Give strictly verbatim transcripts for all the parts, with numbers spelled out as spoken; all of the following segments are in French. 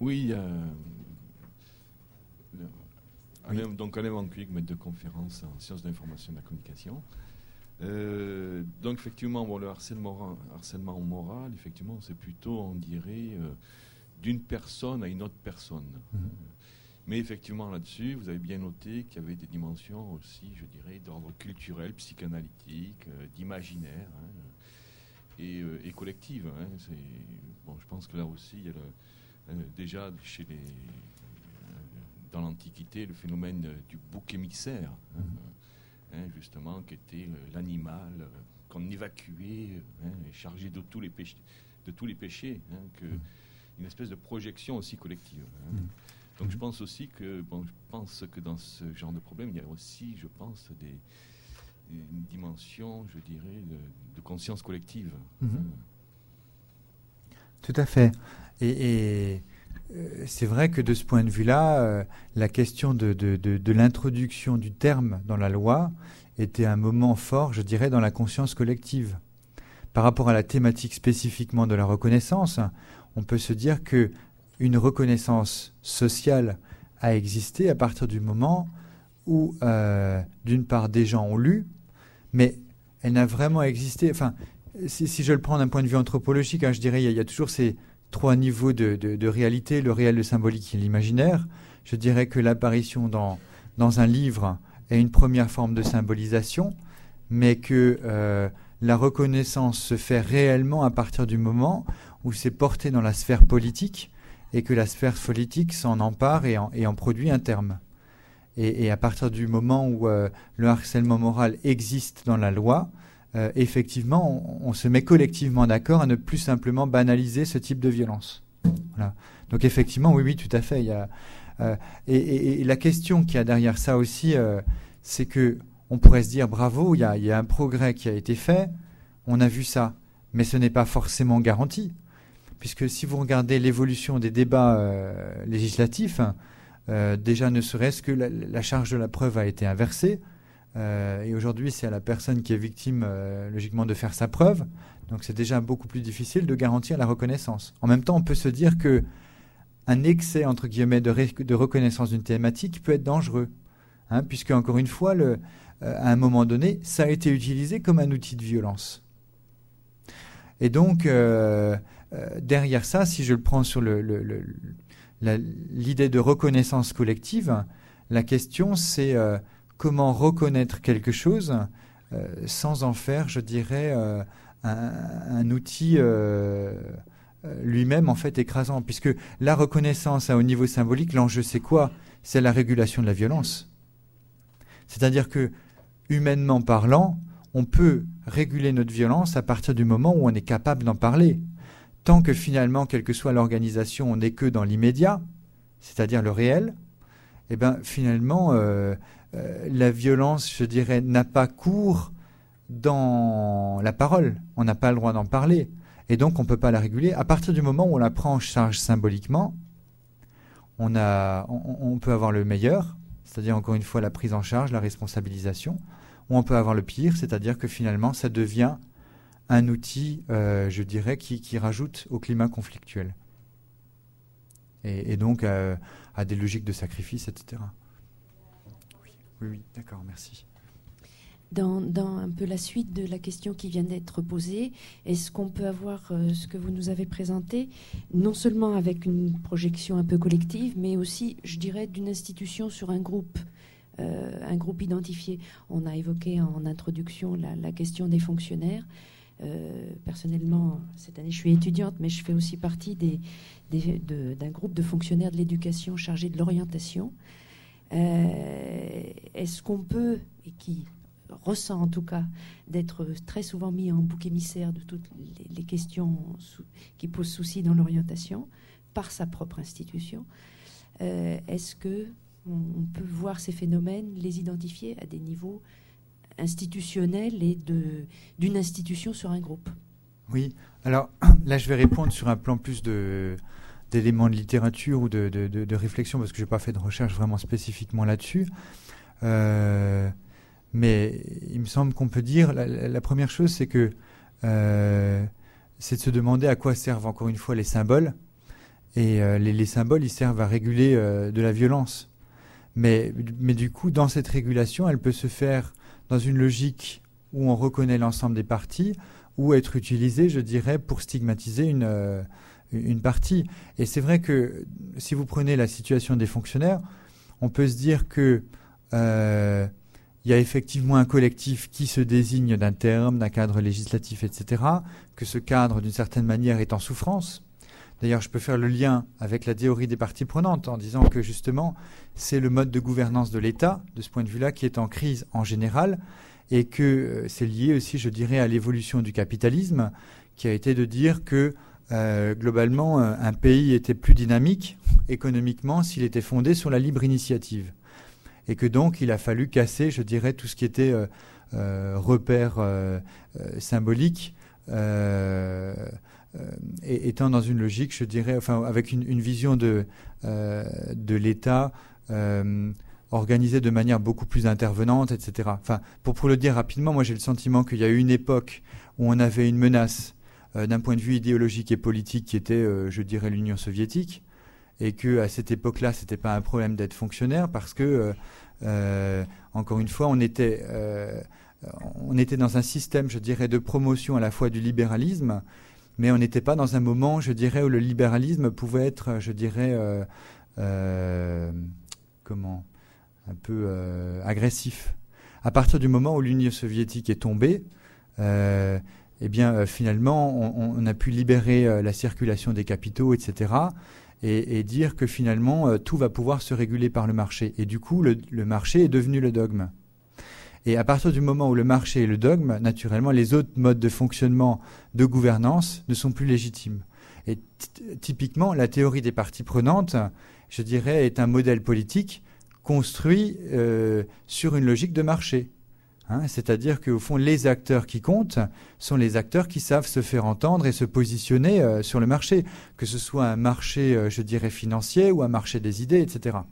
Oui, euh, Alain, donc Alain Van Cuijk, maître de conférence en sciences de l'information et de la communication. Euh, donc effectivement, bon, le harcèlement, harcèlement moral, effectivement, c'est plutôt, on dirait, euh, d'une personne à une autre personne. Mmh. Mais effectivement, là-dessus, vous avez bien noté qu'il y avait des dimensions aussi, je dirais, d'ordre culturel, psychanalytique, euh, d'imaginaire, hein, et, euh, et collective. Hein. C'est, bon, je pense que là aussi, il y a le, euh, déjà chez les, euh, dans l'Antiquité, le phénomène euh, du bouc émissaire, hein, mmh. hein, justement, qui était euh, l'animal euh, qu'on évacuait, hein, et chargé de tous les péchés, de tous les péchés, hein, que, mmh. une espèce de projection aussi collective. Hein. Mmh. Donc je pense aussi que, bon, je pense que dans ce genre de problème, il y a aussi, je pense, des, une dimension, je dirais, de, de conscience collective. Mmh. Tout à fait. Et, et euh, c'est vrai que de ce point de vue-là, euh, la question de, de, de, de l'introduction du terme dans la loi était un moment fort, je dirais, dans la conscience collective. Par rapport à la thématique spécifiquement de la reconnaissance, on peut se dire que une reconnaissance sociale a existé à partir du moment où, euh, d'une part, des gens ont lu, mais elle n'a vraiment existé. Enfin, si, si je le prends d'un point de vue anthropologique, hein, je dirais il y, y a toujours ces trois niveaux de, de, de réalité, le réel, le symbolique et l'imaginaire. Je dirais que l'apparition dans, dans un livre est une première forme de symbolisation, mais que euh, la reconnaissance se fait réellement à partir du moment où c'est porté dans la sphère politique et que la sphère politique s'en empare et en, et en produit un terme. Et, et à partir du moment où euh, le harcèlement moral existe dans la loi, euh, effectivement, on, on se met collectivement d'accord à ne plus simplement banaliser ce type de violence. Voilà. Donc effectivement, oui, oui, tout à fait. Il y a, euh, et, et, et la question qu'il y a derrière ça aussi, euh, c'est que on pourrait se dire bravo, il y a, il y a un progrès qui a été fait, on a vu ça, mais ce n'est pas forcément garanti. Puisque si vous regardez l'évolution des débats euh, législatifs, euh, déjà ne serait-ce que la, la charge de la preuve a été inversée, euh, et aujourd'hui c'est à la personne qui est victime euh, logiquement de faire sa preuve, donc c'est déjà beaucoup plus difficile de garantir la reconnaissance. En même temps, on peut se dire que un excès entre guillemets de, ré- de reconnaissance d'une thématique peut être dangereux, hein, puisque encore une fois, le, euh, à un moment donné, ça a été utilisé comme un outil de violence. Et donc euh, Euh, derrière ça, si je le prends sur le, le, le, la, l'idée de reconnaissance collective, la question c'est euh, comment reconnaître quelque chose euh, sans en faire, je dirais, euh, un, un outil euh, lui-même en fait écrasant. Puisque la reconnaissance à au niveau symbolique, l'enjeu c'est quoi ? C'est la régulation de la violence. C'est-à-dire que, humainement parlant, on peut réguler notre violence à partir du moment où on est capable d'en parler. Tant que finalement, quelle que soit l'organisation, on n'est que dans l'immédiat, c'est-à-dire le réel, eh ben, finalement, euh, euh, la violence, je dirais, n'a pas cours dans la parole. On n'a pas le droit d'en parler. Et donc, on ne peut pas la réguler. À partir du moment où on la prend en charge symboliquement, on, a, on, on peut avoir le meilleur, c'est-à-dire, encore une fois, la prise en charge, la responsabilisation, ou on peut avoir le pire, c'est-à-dire que finalement, ça devient un outil, euh, je dirais, qui, qui rajoute au climat conflictuel. Et, et donc euh, à des logiques de sacrifice, et cetera. Oui, oui, oui, d'accord, merci. Dans, dans un peu la suite de la question qui vient d'être posée, est-ce qu'on peut avoir euh, ce que vous nous avez présenté, non seulement avec une projection un peu collective, mais aussi, je dirais, d'une institution sur un groupe, euh, un groupe identifié. On a évoqué en introduction la, la question des fonctionnaires. Euh, personnellement, cette année, je suis étudiante, mais je fais aussi partie des, des, de, d'un groupe de fonctionnaires de l'éducation chargés de l'orientation. Euh, est-ce qu'on peut, et qui ressent en tout cas, d'être très souvent mis en bouc émissaire de toutes les, les questions sous, qui posent souci dans l'orientation, par sa propre institution, euh, est-ce que on, on peut voir ces phénomènes, les identifier à des niveaux institutionnel et de, d'une institution sur un groupe? Oui, alors là je vais répondre sur un plan plus de, d'éléments de littérature ou de, de, de, de réflexion, parce que je n'ai pas fait de recherche vraiment spécifiquement là-dessus. Euh, mais il me semble qu'on peut dire, la, la première chose c'est que euh, c'est de se demander à quoi servent encore une fois les symboles Et euh, les, les symboles, ils servent à réguler euh, de la violence. Mais, mais du coup, dans cette régulation, elle peut se faire dans une logique où on reconnaît l'ensemble des parties, ou être utilisée, je dirais, pour stigmatiser une, euh, une partie. Et c'est vrai que si vous prenez la situation des fonctionnaires, on peut se dire que euh, il y a effectivement un collectif qui se désigne d'un terme, d'un cadre législatif, et cetera, que ce cadre, d'une certaine manière, est en souffrance. D'ailleurs, je peux faire le lien avec la théorie des parties prenantes en disant que, justement, c'est le mode de gouvernance de l'État, de ce point de vue-là, qui est en crise en général, et que euh, c'est lié aussi, je dirais, à l'évolution du capitalisme, qui a été de dire que, euh, globalement, un pays était plus dynamique économiquement s'il était fondé sur la libre initiative. Et que donc, il a fallu casser, je dirais, tout ce qui était euh, euh, repère euh, euh, symbolique, euh, euh, et, étant dans une logique, je dirais, enfin, avec une, une vision de, euh, de l'État euh, organisée de manière beaucoup plus intervenante, et cetera. Enfin, pour, pour le dire rapidement, moi j'ai le sentiment qu'il y a eu une époque où on avait une menace euh, d'un point de vue idéologique et politique qui était, euh, je dirais, l'Union soviétique. Et qu'à cette époque-là, ce n'était pas un problème d'être fonctionnaire parce que, euh, euh, encore une fois, on était, euh, on était dans un système, je dirais, de promotion à la fois du libéralisme, mais on n'était pas dans un moment, je dirais, où le libéralisme pouvait être, je dirais, euh, euh, comment, un peu euh, agressif. À partir du moment où l'Union soviétique est tombée, euh, eh bien, euh, finalement, on, on a pu libérer euh, la circulation des capitaux, et cetera, Et, et dire que finalement euh, tout va pouvoir se réguler par le marché. Et du coup, le, le marché est devenu le dogme. Et à partir du moment où le marché est le dogme, naturellement, les autres modes de fonctionnement, de gouvernance, ne sont plus légitimes. Et typiquement, la théorie des parties prenantes, je dirais, est un modèle politique construit euh, sur une logique de marché. Hein, c'est-à-dire qu'au fond, les acteurs qui comptent sont les acteurs qui savent se faire entendre et se positionner euh, sur le marché, que ce soit un marché, euh, je dirais, financier ou un marché des idées, et cetera.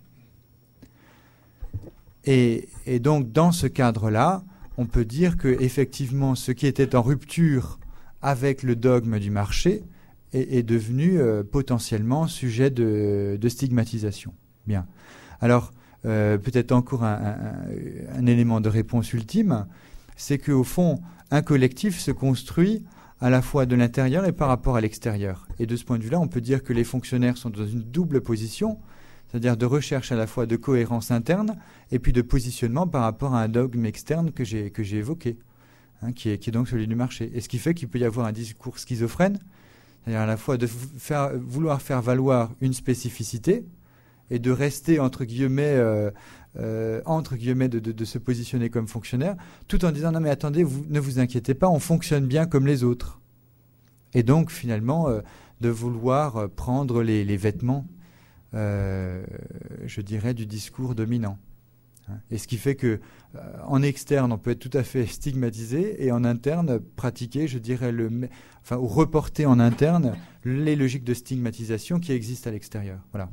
Et, et donc, dans ce cadre-là, on peut dire que effectivement, ce qui était en rupture avec le dogme du marché est, est devenu euh, potentiellement sujet de, de stigmatisation. Bien. Alors, Euh, peut-être encore un, un, un élément de réponse ultime, c'est qu'au fond, un collectif se construit à la fois de l'intérieur et par rapport à l'extérieur. Et de ce point de vue-là, on peut dire que les fonctionnaires sont dans une double position, c'est-à-dire de recherche à la fois de cohérence interne et puis de positionnement par rapport à un dogme externe que j'ai, que j'ai évoqué, hein, qui est, qui est donc celui du marché. Et ce qui fait qu'il peut y avoir un discours schizophrène, c'est-à-dire à la fois de faire, vouloir faire valoir une spécificité, et de rester, entre guillemets, euh, euh, entre guillemets de, de, de se positionner comme fonctionnaire, tout en disant « Non mais attendez, vous, ne vous inquiétez pas, on fonctionne bien comme les autres ». Et donc, finalement, euh, de vouloir prendre les, les vêtements, euh, je dirais, du discours dominant. Et ce qui fait que, euh, en externe, on peut être tout à fait stigmatisé, et en interne, pratiquer, je dirais, le, enfin, ou reporter en interne les logiques de stigmatisation qui existent à l'extérieur. Voilà.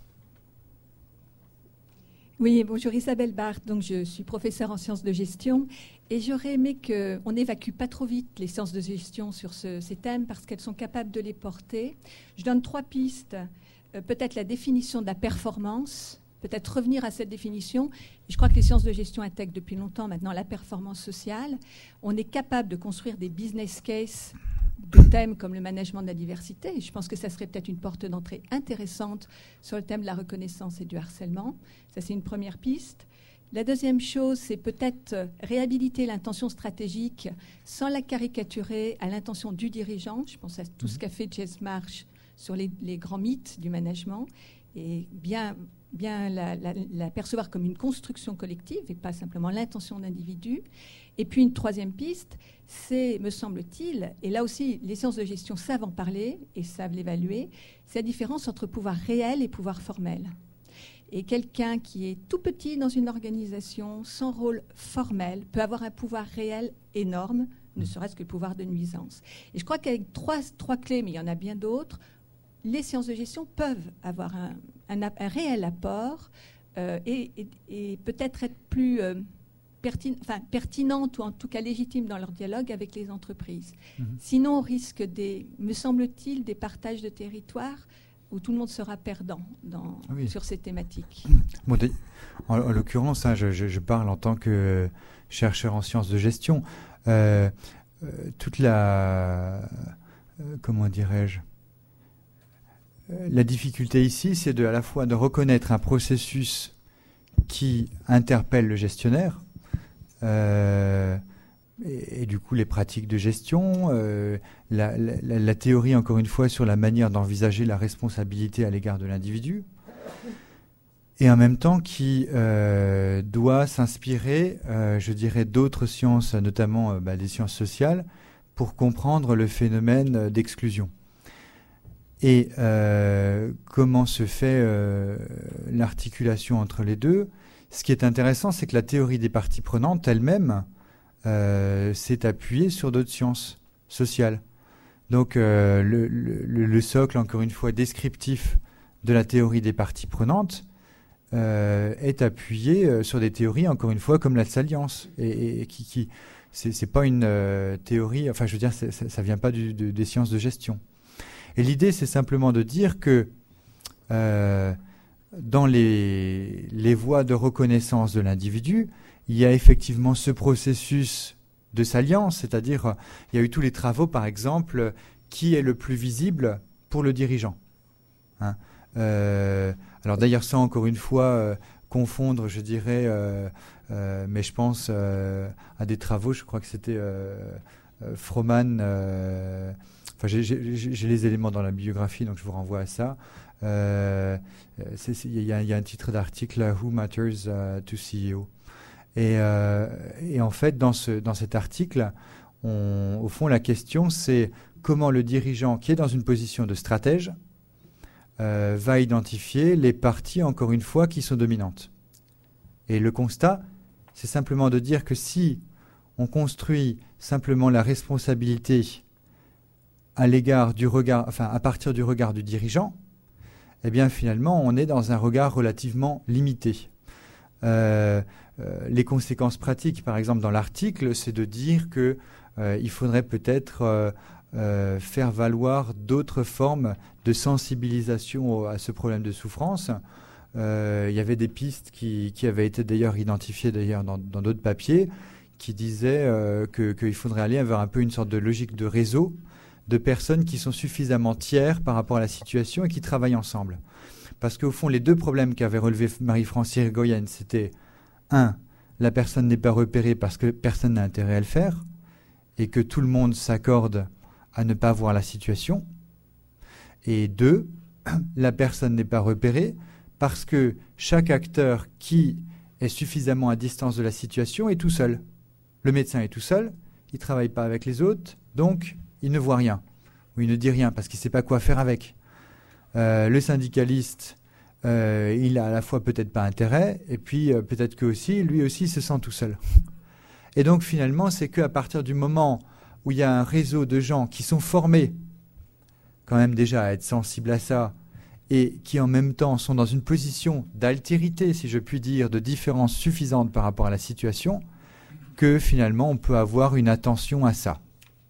Oui, bonjour, Isabelle Barthes, donc je suis professeure en sciences de gestion et j'aurais aimé qu'on n'évacue pas trop vite les sciences de gestion sur ce, ces thèmes parce qu'elles sont capables de les porter. Je donne trois pistes, euh, peut-être la définition de la performance, peut-être revenir à cette définition. Je crois que les sciences de gestion intègrent depuis longtemps maintenant la performance sociale. On est capable de construire des business cases de thèmes comme le management de la diversité. Je pense que ça serait peut-être une porte d'entrée intéressante sur le thème de la reconnaissance et du harcèlement. Ça, c'est une première piste. La deuxième chose, c'est peut-être réhabiliter l'intention stratégique sans la caricaturer à l'intention du dirigeant. Je pense à tout ce qu'a fait Jess Marsh sur les, les grands mythes du management et bien, bien la, la, la percevoir comme une construction collective et pas simplement l'intention d'individu. Et puis une troisième piste, c'est, me semble-t-il, et là aussi les sciences de gestion savent en parler et savent l'évaluer, c'est la différence entre pouvoir réel et pouvoir formel. Et quelqu'un qui est tout petit dans une organisation, sans rôle formel, peut avoir un pouvoir réel énorme, ne serait-ce que le pouvoir de nuisance. Et je crois qu'avec trois, trois clés, mais il y en a bien d'autres, les sciences de gestion peuvent avoir un, un, un réel apport euh, et, et, et peut-être être plus... Euh, Pertin, enfin, pertinente ou en tout cas légitime dans leur dialogue avec les entreprises. Mmh. Sinon, on risque, des, me semble-t-il, des partages de territoire où tout le monde sera perdant dans, oui. sur ces thématiques. Bon, en, en l'occurrence, hein, je, je, je parle en tant que chercheur en sciences de gestion. Euh, euh, toute la... Euh, comment dirais-je euh, La difficulté ici, c'est de, à la fois de reconnaître un processus qui interpelle le gestionnaire, euh, et, et du coup les pratiques de gestion, euh, la, la, la théorie, encore une fois, sur la manière d'envisager la responsabilité à l'égard de l'individu, et en même temps qui euh, doit s'inspirer, euh, je dirais, d'autres sciences, notamment euh, bah, des sciences sociales, pour comprendre le phénomène d'exclusion. Et euh, comment se fait euh, l'articulation entre les deux? Ce qui est intéressant, c'est que la théorie des parties prenantes elle-même euh, s'est appuyée sur d'autres sciences sociales. Donc euh, le, le, le socle, encore une fois, descriptif de la théorie des parties prenantes euh, est appuyé euh, sur des théories, encore une fois, comme la salience, et, et, et qui, qui c'est, c'est pas une euh, théorie, enfin je veux dire, c'est, c'est, ça vient pas du, de, des sciences de gestion. Et l'idée, c'est simplement de dire que euh, dans les, les voies de reconnaissance de l'individu, il y a effectivement ce processus de salience, c'est-à-dire il y a eu tous les travaux, par exemple, qui est le plus visible pour le dirigeant. Hein euh, alors d'ailleurs, ça, encore une fois, euh, confondre, je dirais, euh, euh, mais je pense euh, à des travaux, je crois que c'était euh, euh, Froman, euh, enfin j'ai, j'ai, j'ai les éléments dans la biographie, donc je vous renvoie à ça. Euh, il y, y a un titre d'article, Who Matters uh, to C E O. Et, euh, et en fait, dans, ce, dans cet article, on, au fond, la question, c'est comment le dirigeant, qui est dans une position de stratège, euh, va identifier les parties, encore une fois, qui sont dominantes. Et le constat, c'est simplement de dire que si on construit simplement la responsabilité à l'égard du regard, enfin, à partir du regard du dirigeant, eh bien, finalement, on est dans un regard relativement limité. Euh, euh, les conséquences pratiques, par exemple, dans l'article, c'est de dire que euh, il faudrait peut-être euh, euh, faire valoir d'autres formes de sensibilisation au, à ce problème de souffrance. Euh, il y avait des pistes qui, qui avaient été d'ailleurs identifiées d'ailleurs dans, dans d'autres papiers qui disaient euh, que, qu'il faudrait aller vers un peu une sorte de logique de réseau de personnes qui sont suffisamment tiers par rapport à la situation et qui travaillent ensemble. Parce qu'au fond, les deux problèmes qu'avait relevé Marie-France Irigoyen, c'était un, la personne n'est pas repérée parce que personne n'a intérêt à le faire et que tout le monde s'accorde à ne pas voir la situation. Et deux, la personne n'est pas repérée parce que chaque acteur qui est suffisamment à distance de la situation est tout seul. Le médecin est tout seul, il ne travaille pas avec les autres, donc il ne voit rien, ou il ne dit rien parce qu'il ne sait pas quoi faire avec. Euh, le syndicaliste, euh, il a à la fois peut-être pas intérêt, et puis euh, peut-être que aussi, lui aussi se sent tout seul. Et donc finalement, c'est qu'à partir du moment où il y a un réseau de gens qui sont formés, quand même déjà à être sensibles à ça, et qui en même temps sont dans une position d'altérité, si je puis dire, de différence suffisante par rapport à la situation, que finalement on peut avoir une attention à ça.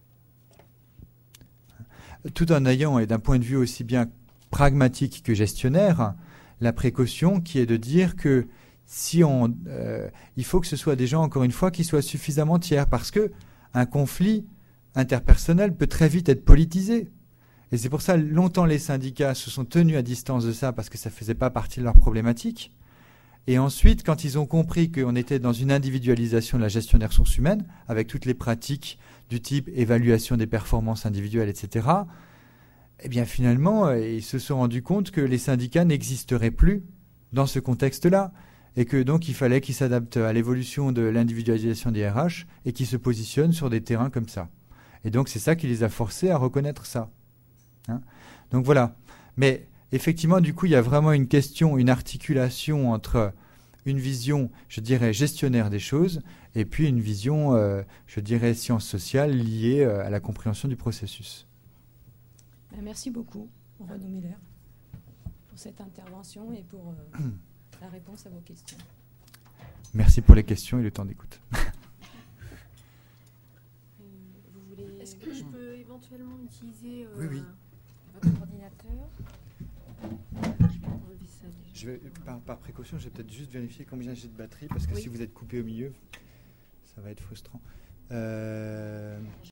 Tout en ayant, et d'un point de vue aussi bien pragmatique que gestionnaire, la précaution qui est de dire que si on, euh, il faut que ce soit des gens, encore une fois, qui soient suffisamment tiers, parce que un conflit interpersonnel peut très vite être politisé. Et c'est pour ça, longtemps, les syndicats se sont tenus à distance de ça, parce que ça ne faisait pas partie de leur problématique. Et ensuite, quand ils ont compris qu'on était dans une individualisation de la gestion des ressources humaines, avec toutes les pratiques du type évaluation des performances individuelles, et cetera, eh bien finalement, euh, ils se sont rendus compte que les syndicats n'existeraient plus dans ce contexte-là, et que donc il fallait qu'ils s'adaptent à l'évolution de l'individualisation des R H et qu'ils se positionnent sur des terrains comme ça. Et donc c'est ça qui les a forcés à reconnaître ça. Hein ? Donc voilà. Mais effectivement, du coup, il y a vraiment une question, une articulation entre une vision, je dirais, gestionnaire des choses, et puis une vision, euh, je dirais, sciences sociales liée euh, à la compréhension du processus. Merci beaucoup, Renaud Miller, pour cette intervention et pour euh, la réponse à vos questions. Merci pour les questions et le temps d'écoute. Vous voulez... Est-ce que je peux éventuellement utiliser euh, oui, oui. votre ordinateur ? je vais, par, par précaution, je vais peut-être juste vérifier combien j'ai de batterie, parce que oui. si vous êtes coupé au milieu, ça va être frustrant. Euh...